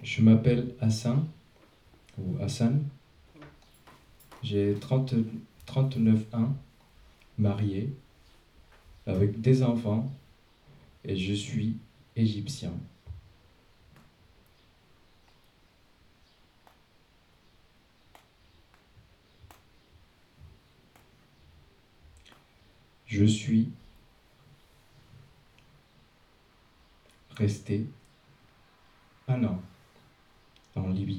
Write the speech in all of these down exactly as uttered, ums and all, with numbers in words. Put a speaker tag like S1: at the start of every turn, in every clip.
S1: Je m'appelle Hassan, ou Hassan. J'ai trente, trente-neuf ans, marié, avec des enfants, et je suis égyptien. Je suis resté un an en Libye,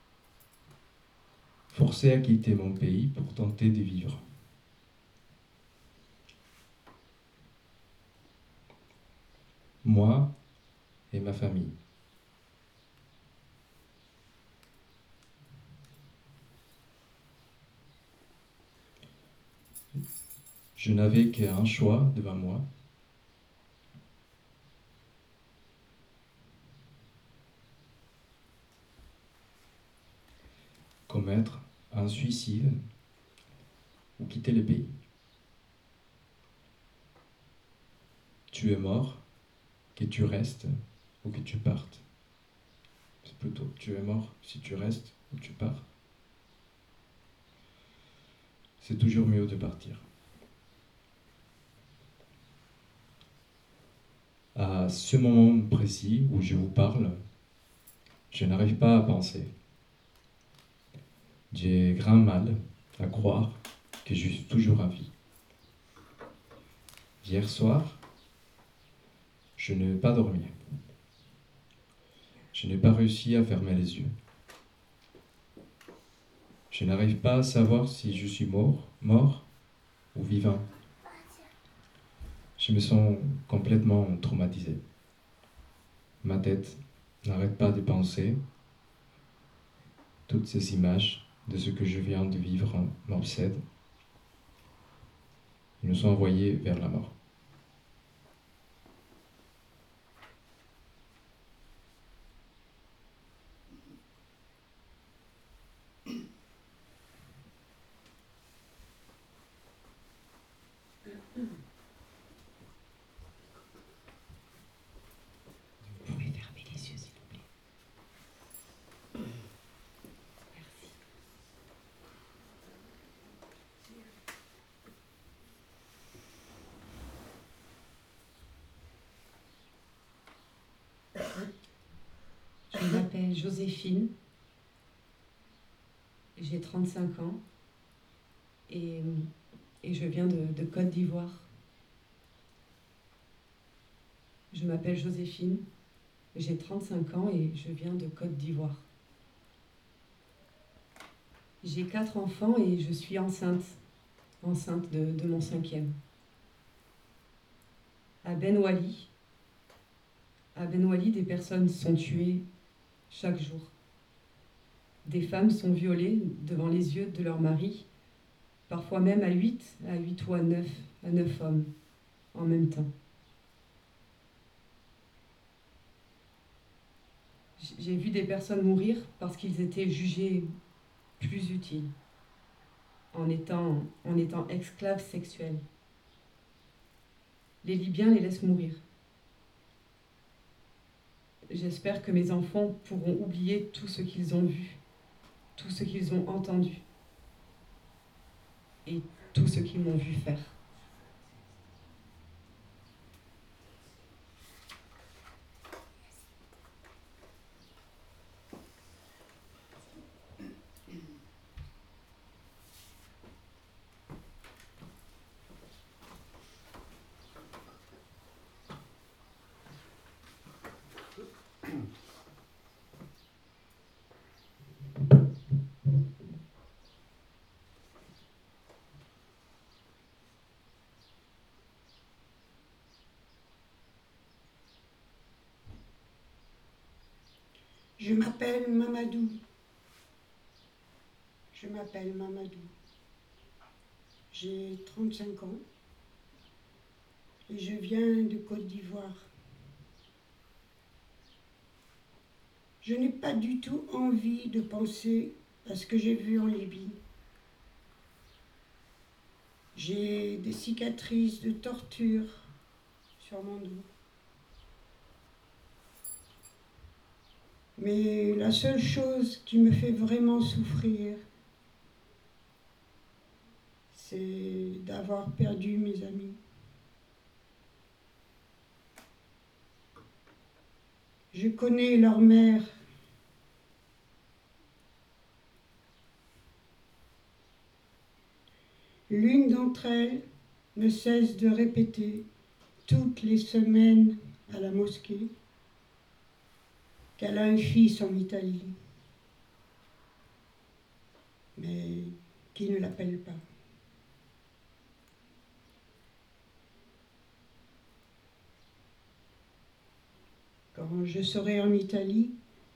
S1: forcé à quitter mon pays pour tenter de vivre. Moi et ma famille. Je n'avais qu'un choix devant moi. Commettre un suicide ou quitter le pays. Tu es mort, que tu restes ou que tu partes. C'est plutôt tu es mort si tu restes ou tu pars. C'est toujours mieux de partir. À ce moment précis où je vous parle, je n'arrive pas à penser. J'ai grand mal à croire que je suis toujours en vie. Hier soir, je n'ai pas dormi. Je n'ai pas réussi à fermer les yeux. Je n'arrive pas à savoir si je suis mort, mort ou vivant. Je me sens complètement traumatisé. Ma tête n'arrête pas de penser. Toutes ces images de ce que je viens de vivre m'obsèdent. Ils nous sont envoyés vers la mort.
S2: Vous pouvez fermer les yeux, s'il vous plaît. Merci. Je m'appelle Joséphine, j'ai trente-cinq ans et, et je viens de, de Côte d'Ivoire. Je m'appelle Joséphine, j'ai trente-cinq ans et je viens de Côte d'Ivoire. J'ai quatre enfants et je suis enceinte, enceinte de, de mon cinquième. À Ben Wali, à Ben Wali, des personnes sont tuées chaque jour. Des femmes sont violées devant les yeux de leur mari, parfois même à huit, à huit ou à neuf, à neuf hommes en même temps. J'ai vu des personnes mourir parce qu'ils étaient jugés plus utiles, en étant, en étant esclaves sexuels. Les Libyens les laissent mourir. J'espère que mes enfants pourront oublier tout ce qu'ils ont vu, tout ce qu'ils ont entendu et tout ce qu'ils m'ont vu faire.
S3: Je m'appelle Mamadou. Je m'appelle Mamadou. J'ai trente-cinq ans et je viens de Côte d'Ivoire. Je n'ai pas du tout envie de penser à ce que j'ai vu en Libye. J'ai des cicatrices de torture sur mon dos. Mais la seule chose qui me fait vraiment souffrir, c'est d'avoir perdu mes amis. Je connais leur mère. L'une d'entre elles ne cesse de répéter toutes les semaines à la mosquée qu'elle a un fils en Italie, mais qui ne l'appelle pas. Quand je serai en Italie,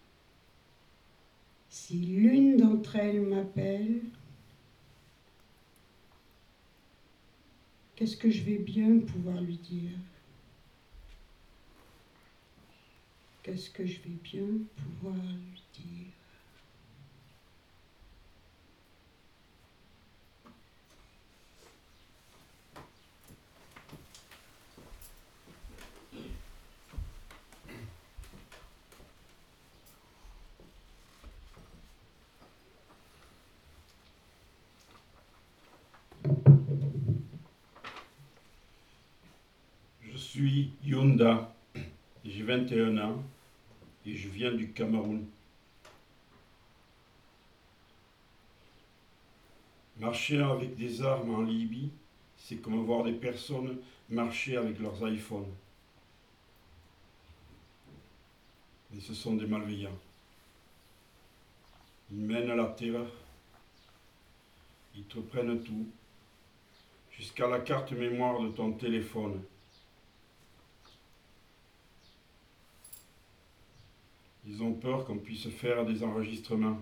S3: si l'une d'entre elles m'appelle, qu'est-ce que je vais bien pouvoir lui dire? Qu'est-ce que je vais bien pouvoir lui dire?
S4: Je suis Yunda, j'ai vingt et un ans et je viens du Cameroun. Marcher avec des armes en Libye, c'est comme voir des personnes marcher avec leurs iPhones. Mais ce sont des malveillants. Ils mènent la terreur, ils te prennent tout, jusqu'à la carte mémoire de ton téléphone. Ils ont peur qu'on puisse faire des enregistrements.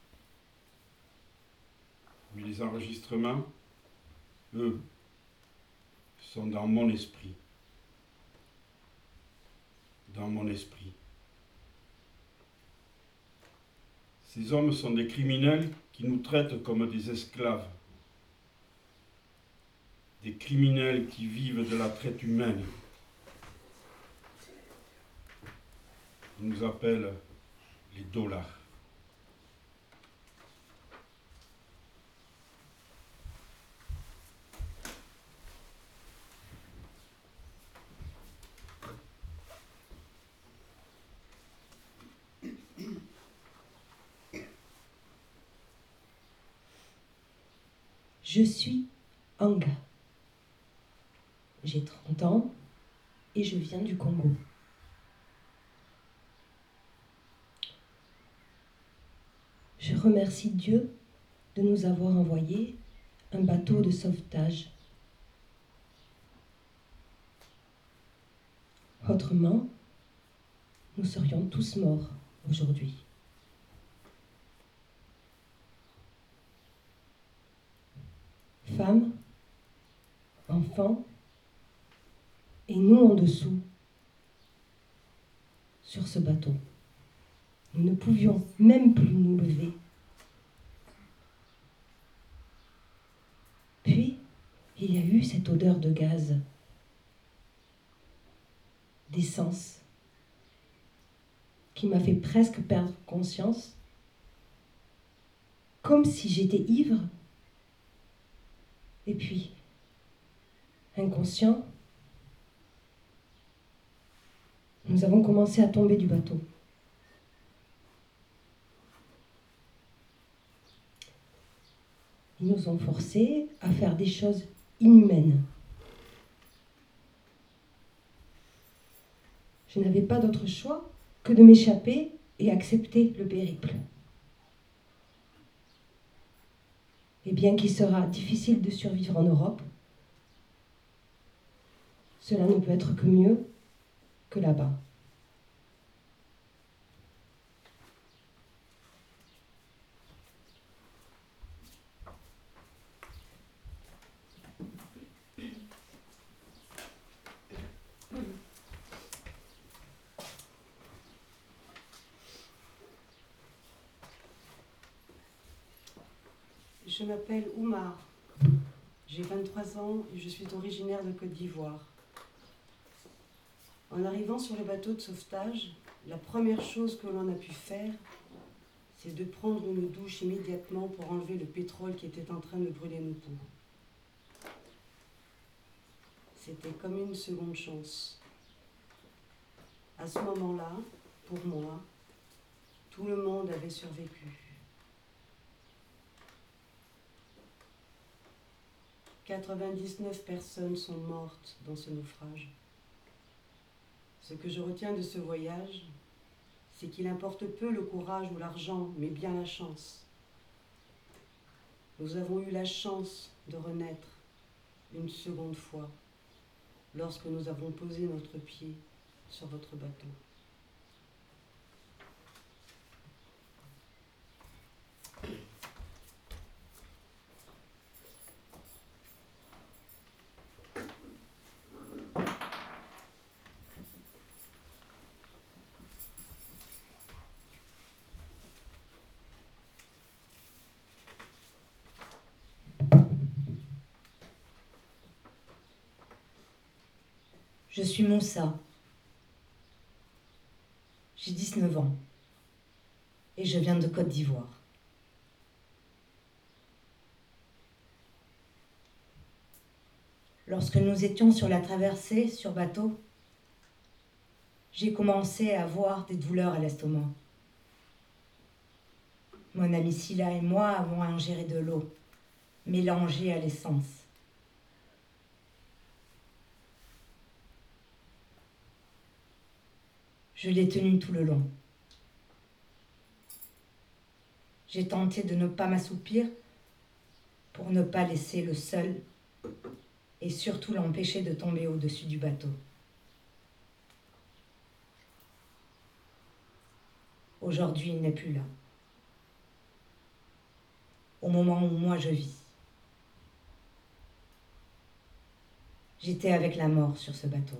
S4: Mais les enregistrements, eux, sont dans mon esprit. Dans mon esprit. Ces hommes sont des criminels qui nous traitent comme des esclaves. Des criminels qui vivent de la traite humaine. Ils nous appellent les dollars.
S5: Je suis Anga. J'ai trente ans et je viens du Congo. Je remercie Dieu de nous avoir envoyé un bateau de sauvetage. Autrement, nous serions tous morts aujourd'hui. Femmes, enfants, et nous en dessous, sur ce bateau. Nous ne pouvions même plus nous lever. Puis, il y a eu cette odeur de gaz, d'essence, qui m'a fait presque perdre conscience, comme si j'étais ivre. Et puis, inconscient, nous avons commencé à tomber du bateau. Ils nous ont forcés à faire des choses inhumaines. Je n'avais pas d'autre choix que de m'échapper et accepter le périple. Et bien qu'il sera difficile de survivre en Europe, cela ne peut être que mieux que là-bas.
S6: Je m'appelle Oumar, j'ai vingt-trois ans et je suis originaire de Côte d'Ivoire. En arrivant sur le bateau de sauvetage, La première chose que l'on a pu faire, c'est de prendre une douche immédiatement pour enlever le pétrole qui était en train de brûler nos peaux. C'était comme une seconde chance. À ce moment-là, pour moi, tout le monde avait survécu. quatre-vingt-dix-neuf personnes sont mortes dans ce naufrage. Ce que je retiens de ce voyage, c'est qu'il importe peu le courage ou l'argent, mais bien la chance. Nous avons eu la chance de renaître une seconde fois lorsque nous avons posé notre pied sur votre bateau.
S7: Je suis Moussa. J'ai dix-neuf ans et je viens de Côte d'Ivoire. Lorsque nous étions sur la traversée sur bateau, j'ai commencé à avoir des douleurs à l'estomac. Mon ami Silla et moi avons ingéré de l'eau mélangée à l'essence. Je l'ai tenu tout le long. J'ai tenté de ne pas m'assoupir pour ne pas laisser le seul et surtout l'empêcher de tomber au-dessus du bateau. Aujourd'hui, il n'est plus là. Au moment où moi je vis. J'étais avec la mort sur ce bateau.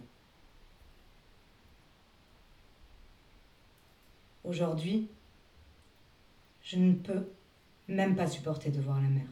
S7: Aujourd'hui, je ne peux même pas supporter de voir la mer.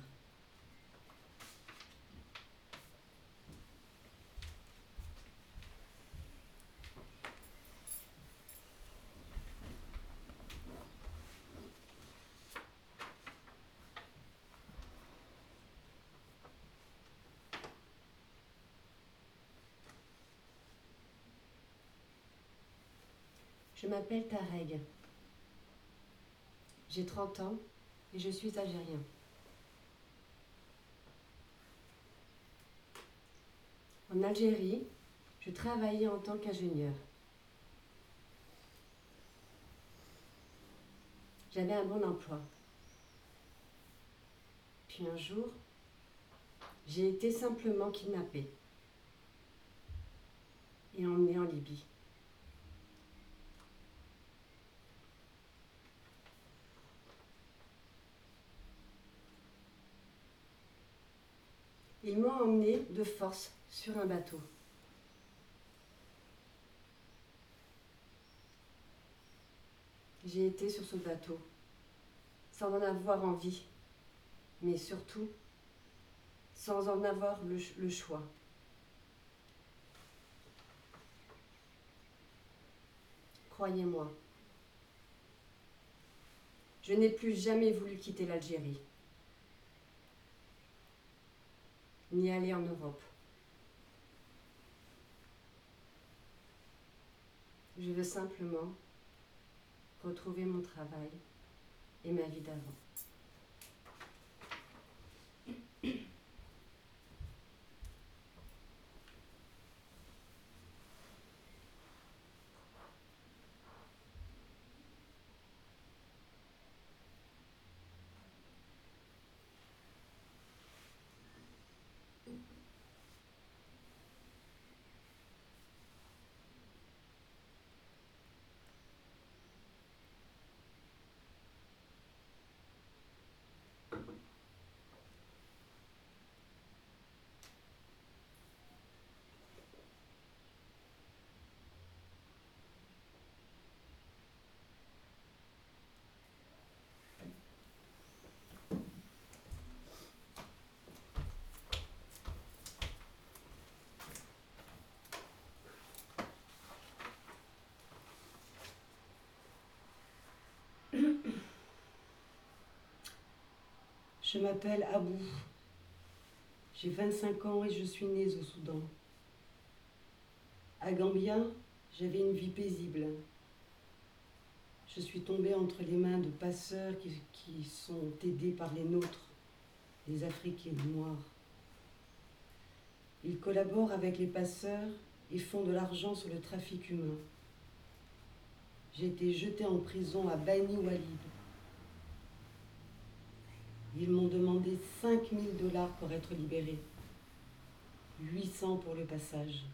S6: Je m'appelle Tareg. J'ai trente ans et je suis algérien. En Algérie, je travaillais en tant qu'ingénieur. J'avais un bon emploi. Puis un jour, j'ai été simplement kidnappée et emmenée en Libye. Ils m'ont emmenée de force sur un bateau. J'ai été sur ce bateau, sans en avoir envie, mais surtout sans en avoir le, le choix. Croyez-moi, je n'ai plus jamais voulu quitter l'Algérie, ni aller en Europe. Je veux simplement retrouver mon travail et ma vie d'avant. Je m'appelle Abou. J'ai vingt-cinq ans et je suis née au Soudan. À Gambia, j'avais une vie paisible. Je suis tombée entre les mains de passeurs qui, qui sont aidés par les nôtres, les Africains noirs. Ils collaborent avec les passeurs et font de l'argent sur le trafic humain. J'ai été jetée en prison à Bani Walid. Ils m'ont demandé cinq mille dollars pour être libérée, huit cents pour le passage.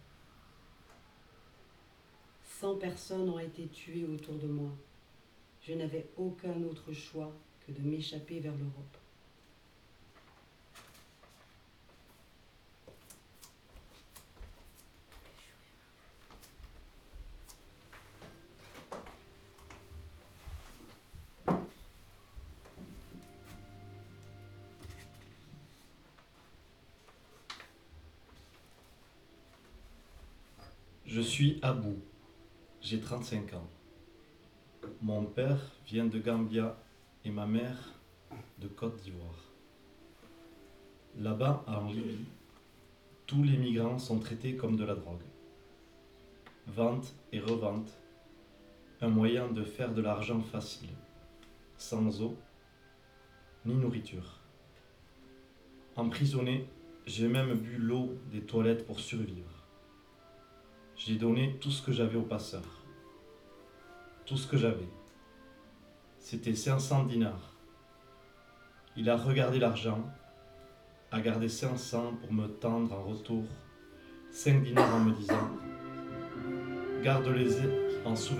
S6: cent personnes ont été tuées autour de moi. Je n'avais aucun autre choix que de m'échapper vers l'Europe.
S8: Je suis Abou, j'ai trente-cinq ans. Mon père vient de Gambia et ma mère de Côte d'Ivoire. Là-bas, en Libye, tous les migrants sont traités comme de la drogue. Vente et revente, un moyen de faire de l'argent facile, sans eau ni nourriture. Emprisonné, j'ai même bu l'eau des toilettes pour survivre. J'ai donné tout ce que j'avais au passeur. Tout ce que j'avais. C'était cinq cents dinars. Il a regardé l'argent, a gardé cinq cents pour me tendre en retour cinq dinars en me disant « Garde-les en souvenir ».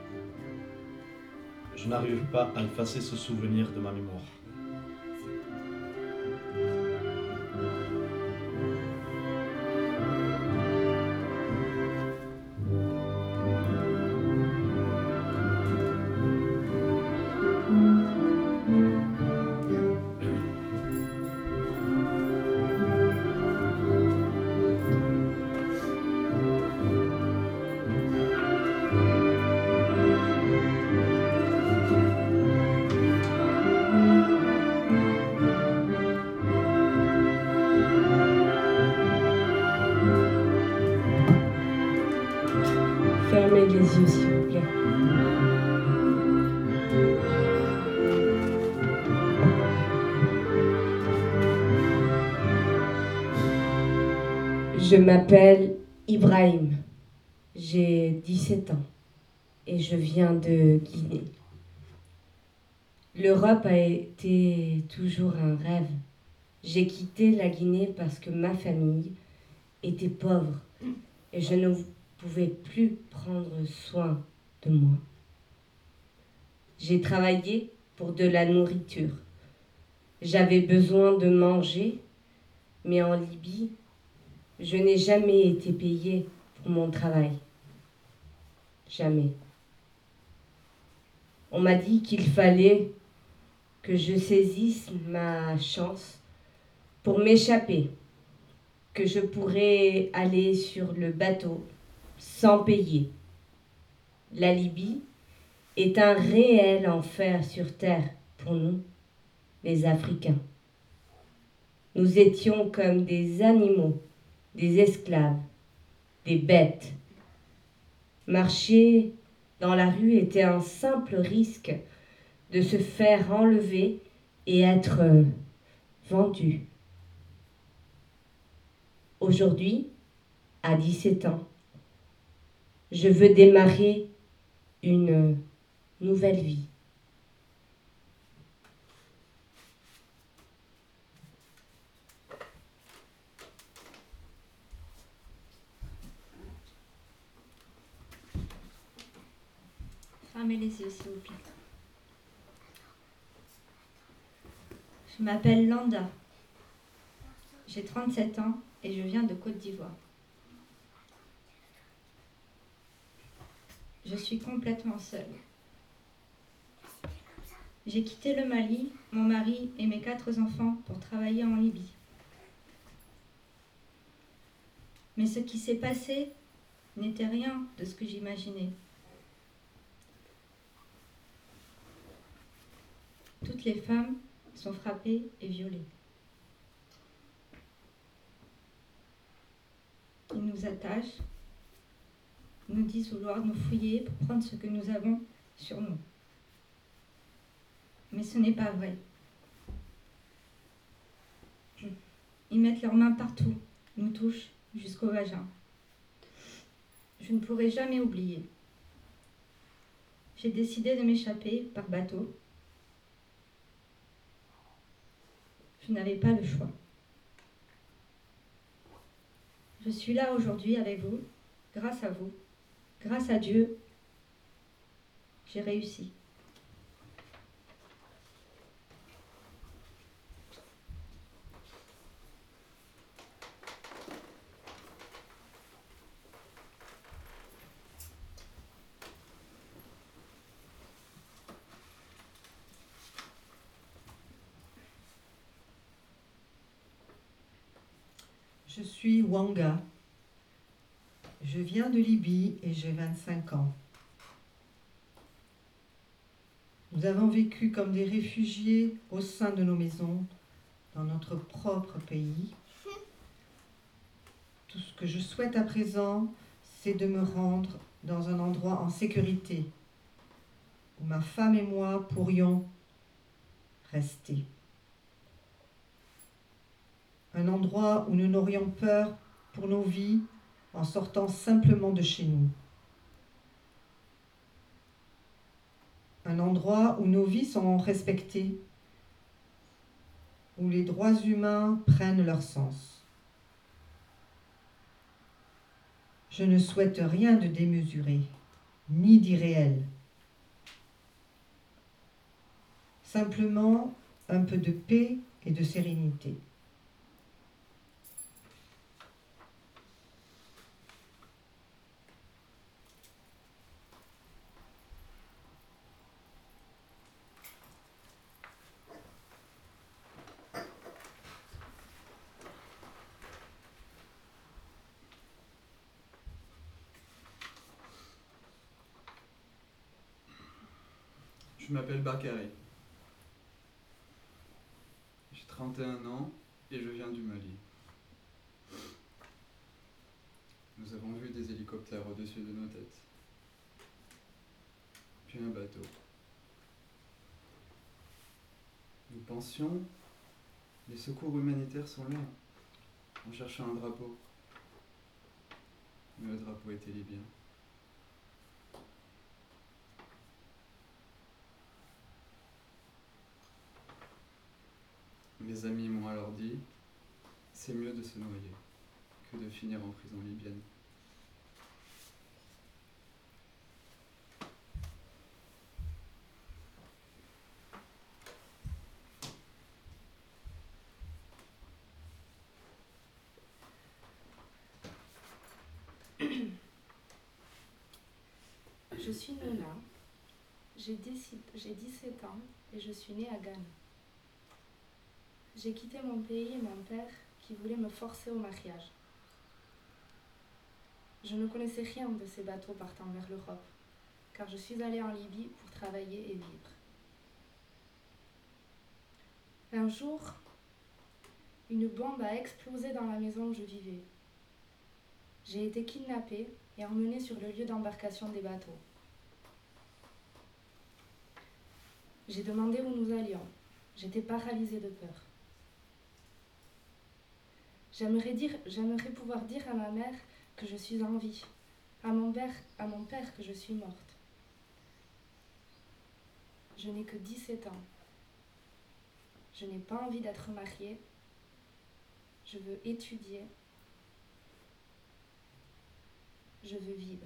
S8: Je n'arrive pas à effacer ce souvenir de ma mémoire.
S5: Fermez les yeux, s'il vous plaît. Je m'appelle Ibrahim. J'ai dix-sept ans et je viens de Guinée. L'Europe a été toujours un rêve. J'ai quitté la Guinée parce que ma famille était pauvre et je ne pouvais plus prendre soin de moi. J'ai travaillé pour de la nourriture. J'avais besoin de manger, mais en Libye, je n'ai jamais été payée pour mon travail. Jamais. On m'a dit qu'il fallait que je saisisse ma chance pour m'échapper, que je pourrais aller sur le bateau sans payer. La Libye est un réel enfer sur terre pour nous, les Africains. Nous étions comme des animaux, des esclaves, des bêtes. Marcher dans la rue était un simple risque de se faire enlever et être vendu. Aujourd'hui, à dix-sept ans, je veux démarrer une nouvelle vie.
S9: Fermez les yeux, s'il vous plaît. Je m'appelle Landa. J'ai trente-sept ans et je viens de Côte d'Ivoire. Je suis complètement seule. J'ai quitté le Mali, mon mari et mes quatre enfants pour travailler en Libye. Mais ce qui s'est passé n'était rien de ce que j'imaginais. Toutes les femmes sont frappées et violées. Ils nous attachent, nous disent vouloir nous fouiller pour prendre ce que nous avons sur nous. Mais ce n'est pas vrai. Ils mettent leurs mains partout, nous touchent jusqu'au vagin. Je ne pourrai jamais oublier. J'ai décidé de m'échapper par bateau. Je n'avais pas le choix. Je suis là aujourd'hui avec vous, grâce à vous, grâce à Dieu. J'ai réussi.
S10: Je suis Wanga. Je viens de Libye et j'ai vingt-cinq ans. Nous avons vécu comme des réfugiés au sein de nos maisons, dans notre propre pays. Tout ce que je souhaite à présent, c'est de me rendre dans un endroit en sécurité, où ma femme et moi pourrions rester. Un endroit où nous n'aurions peur pour nos vies en sortant simplement de chez nous. Un endroit où nos vies sont respectées, où les droits humains prennent leur sens. Je ne souhaite rien de démesuré, ni d'irréel. Simplement un peu de paix et de sérénité.
S11: Je m'appelle Bakary. J'ai trente et un ans et je viens du Mali. Nous avons vu des hélicoptères au-dessus de nos têtes. Puis un bateau. Nous pensions, les secours humanitaires sont là, en cherchant un drapeau. Mais le drapeau était libyen. Mes amis m'ont alors dit, c'est mieux de se noyer que de finir en prison libyenne.
S12: Je suis Nona, j'ai dix-sept ans et je suis née à Ghana. J'ai quitté mon pays et mon père qui voulait me forcer au mariage. Je ne connaissais rien de ces bateaux partant vers l'Europe, car je suis allée en Libye pour travailler et vivre. Un jour, une bombe a explosé dans la maison où je vivais. J'ai été kidnappée et emmenée sur le lieu d'embarcation des bateaux. J'ai demandé où nous allions. J'étais paralysée de peur. J'aimerais dire, j'aimerais pouvoir dire à ma mère que je suis en vie, à mon père, à mon père que je suis morte. Je n'ai que dix-sept ans. Je n'ai pas envie d'être mariée. Je veux étudier. Je veux vivre.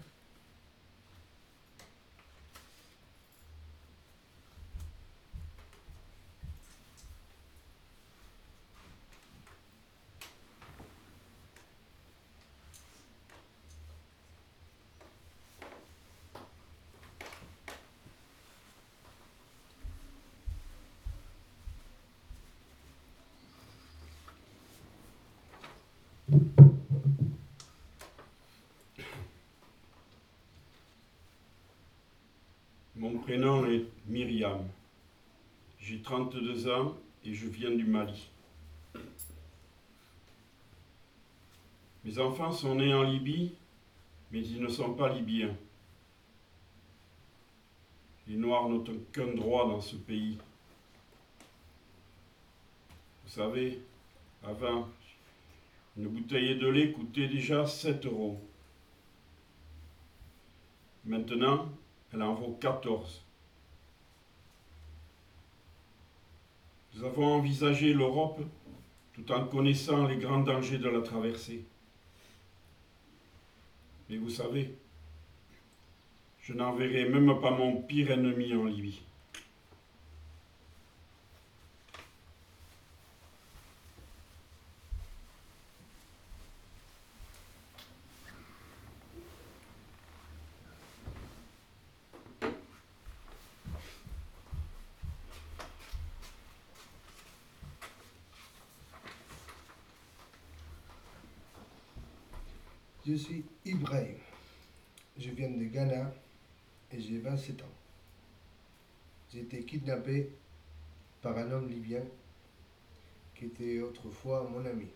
S4: Mon prénom est Myriam. J'ai trente-deux ans et je viens du Mali. Mes enfants sont nés en Libye, mais ils ne sont pas libyens. Les Noirs n'ont aucun droit dans ce pays. Vous savez, avant, une bouteille de lait coûtait déjà sept euros. Maintenant, elle en vaut quatorze. Nous avons envisagé l'Europe tout en connaissant les grands dangers de la traversée. Mais vous savez, je n'enverrai même pas mon pire ennemi en Libye.
S13: Je suis Ibrahim. Je viens de Ghana et j'ai vingt-sept ans. J'ai été kidnappé par un homme libyen qui était autrefois mon ami.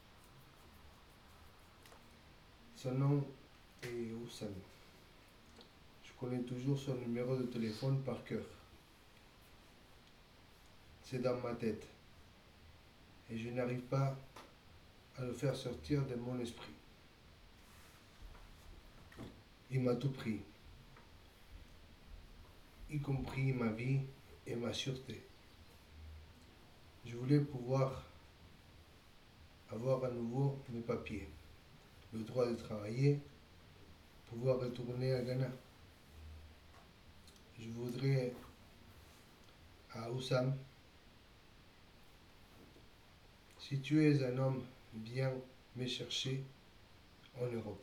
S13: Son nom est Oussam. Je connais toujours son numéro de téléphone par cœur. C'est dans ma tête et je n'arrive pas à le faire sortir de mon esprit. Il m'a tout pris, y compris ma vie et ma sûreté. Je voulais pouvoir avoir à nouveau mes papiers, le droit de travailler, pouvoir retourner à Ghana. Je voudrais à Oussam, si tu es un homme, viens me chercher en Europe.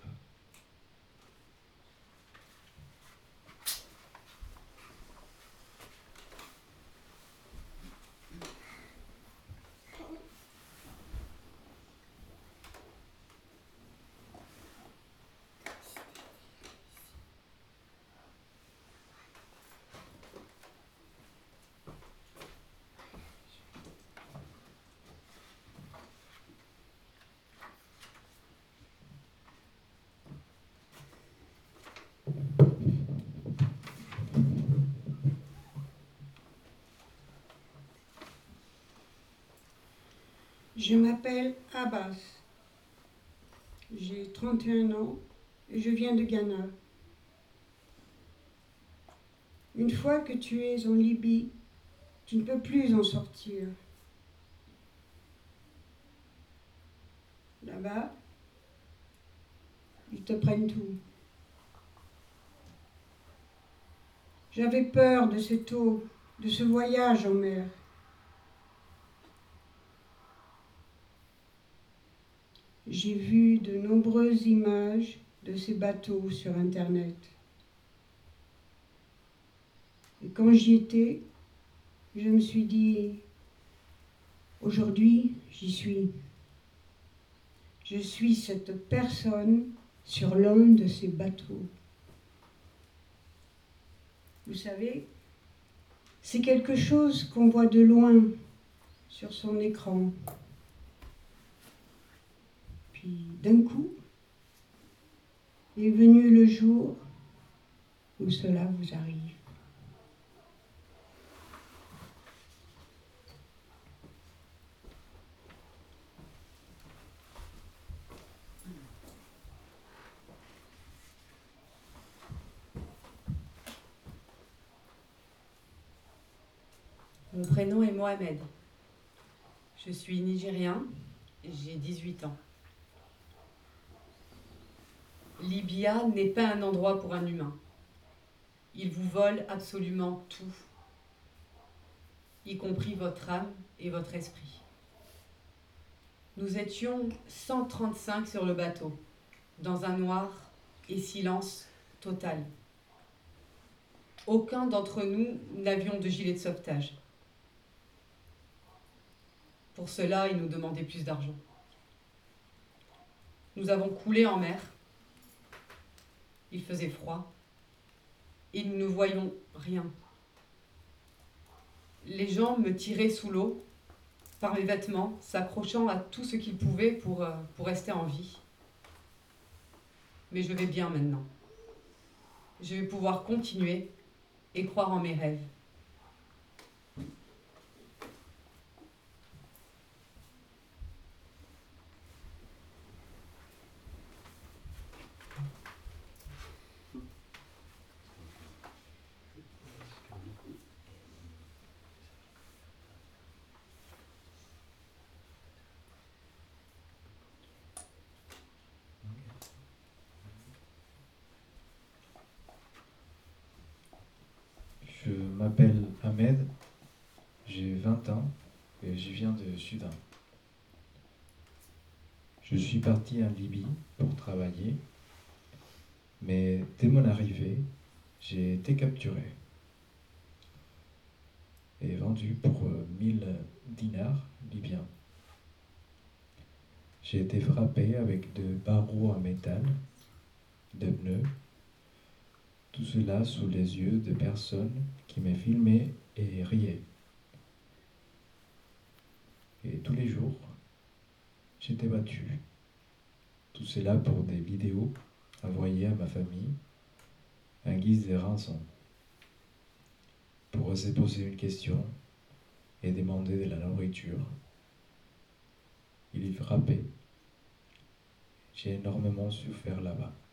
S3: Je m'appelle Abbas. J'ai trente et un ans et je viens de Ghana. Une fois que tu es en Libye, tu ne peux plus en sortir. Là-bas, ils te prennent tout. J'avais peur de cette eau, de ce voyage en mer. J'ai vu de nombreuses images de ces bateaux sur Internet. Et quand j'y étais, je me suis dit, aujourd'hui, j'y suis. Je suis cette personne sur l'un de ces bateaux. Vous savez, c'est quelque chose qu'on voit de loin sur son écran. Puis d'un coup, est venu le jour où cela vous arrive.
S2: Mon prénom est Mohamed. Je suis nigérien et j'ai dix-huit ans. Libya n'est pas un endroit pour un humain. Il vous vole absolument tout, y compris votre âme et votre esprit. Nous étions cent trente-cinq sur le bateau, dans un noir et silence total. Aucun d'entre nous n'avions de gilet de sauvetage. Pour cela, ils nous demandaient plus d'argent. Nous avons coulé en mer. Il faisait froid. Et nous ne voyions rien. Les gens me tiraient sous l'eau par mes vêtements, s'accrochant à tout ce qu'ils pouvaient pour, euh, pour rester en vie. Mais je vais bien maintenant. Je vais pouvoir continuer et croire en mes rêves.
S1: Je m'appelle Ahmed, j'ai vingt ans et je viens de Soudan. Je suis parti en Libye pour travailler, mais dès mon arrivée, j'ai été capturé et vendu pour mille dinars libyens. J'ai été frappé avec de barreaux en métal, de pneus, tout cela sous les yeux de personnes qui me filmaient et riaient. Et tous les jours, j'étais battu. Tout cela pour des vidéos envoyées à ma famille en guise de rançon. Pour oser poser une question et demander de la nourriture. Il y frappait. J'ai énormément souffert là-bas.